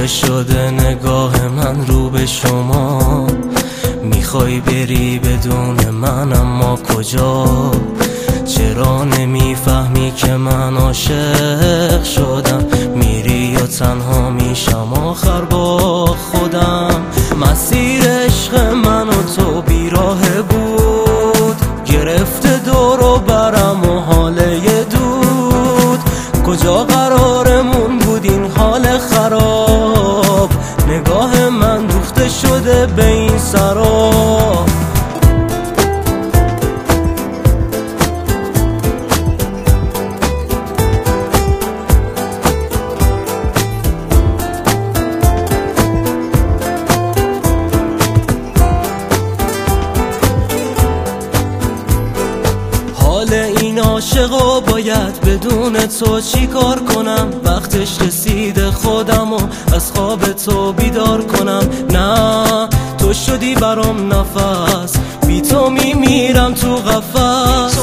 دوخته شده نگاه من رو به شما. میخوای بری بدون من اما کجا؟ چرا نمیفهمی که من عاشق شدم؟ میری یا تنها میشم آخر با خودم. مسیر عشق من و تو بیراه بود، گرفته دور و برم و حاله دود. کجا قرارمون بود این حال خراب؟ نگاه من دوخته شده به این سراب. حال این عاشقو باید بدون تو چی کار کنم؟ وقتش رسیده خودم و از خواب تو بیدار کنم. نه تو شدی برام نفس، بی تو میمیرم تو قفس.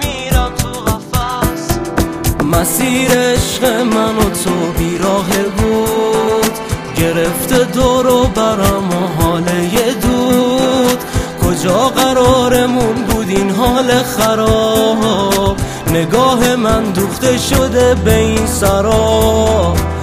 مسیر عشق من و تو بیراه بود، گرفته دور و برم و حاله دود. کجا قرارمون بود این حال خراب؟ نگاه من دوخته شده به این سراب.